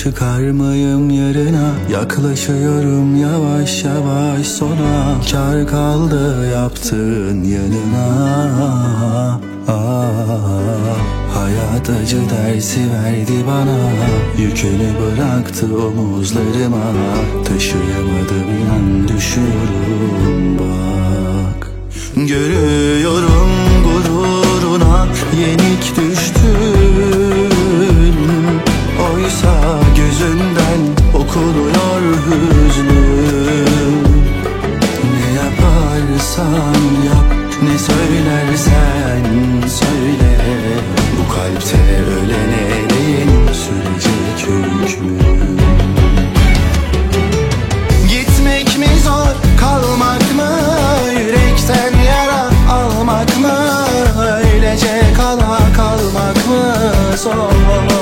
çıkarmayım yarına. Yaklaşıyorum yavaş yavaş sona. Kar kaldı yaptığın yanına. Hayat acı dersi verdi bana. Yükünü bıraktı omuzlarıma. Taşıyamadım inan düşüyorum bak. Görüyorum gururuna yenik düştün. Oysa gözünden okunuyor hüznün. Ne yaparsan yap, ne söylersen söyle, bu kalpte ölen elin sürecek hükmü. Gitmek mi zor, kalmak mı? Yürekten yara almak mı? Öylece kala kalmak mı zor?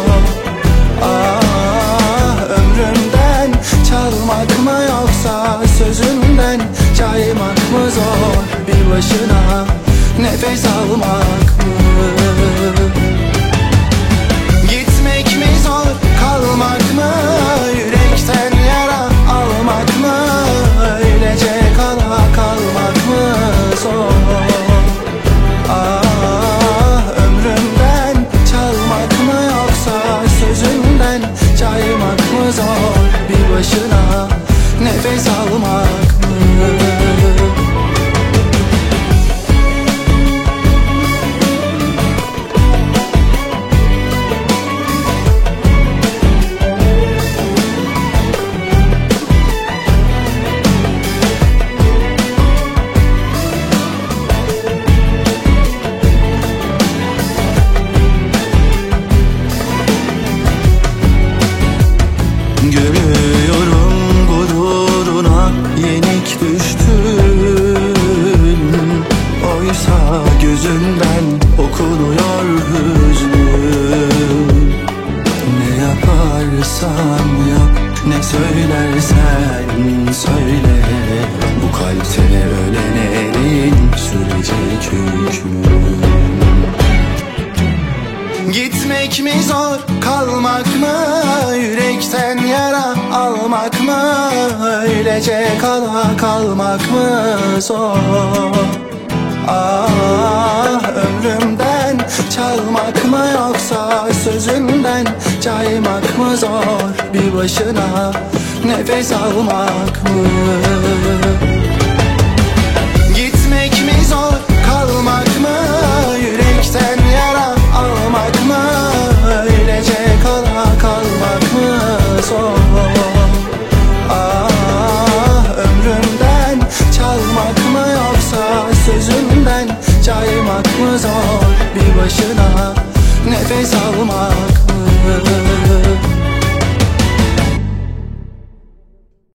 Ömrümden çalmak mı yoksa sözünden caymak mı zor? Bir başına nefes almak mı? Gitmek mi zor, kalmak mı? Yürekten yara almak mı? Öylece kala kalmak mı zor? Ömrümden çalmak mı yoksa sözünden caymak mı zor? Bir başına nefes almak mı? Görüyorum gururuna yenik düştün. Oysa gözünden okunuyor hüznün. Ne yaparsan yap, ne söylersen söyle, bu kalpte ölen elin sürecek hükmü. Gitmek mi zor, kalmak mı? Yürekten yara almak mı? Öylece kala kalmak mı zor? Ömrümden çalmak mı yoksa sözünden caymak mı zor? Bir başına nefes almak mı? Gitmek mi zor, kalmak mı? Yürekten yara almak mı? Öylece kala kalmak mı zor? Ömrümden çalmak mı yoksa sözünden caymak mı zor? Bir başına nefes almak mı?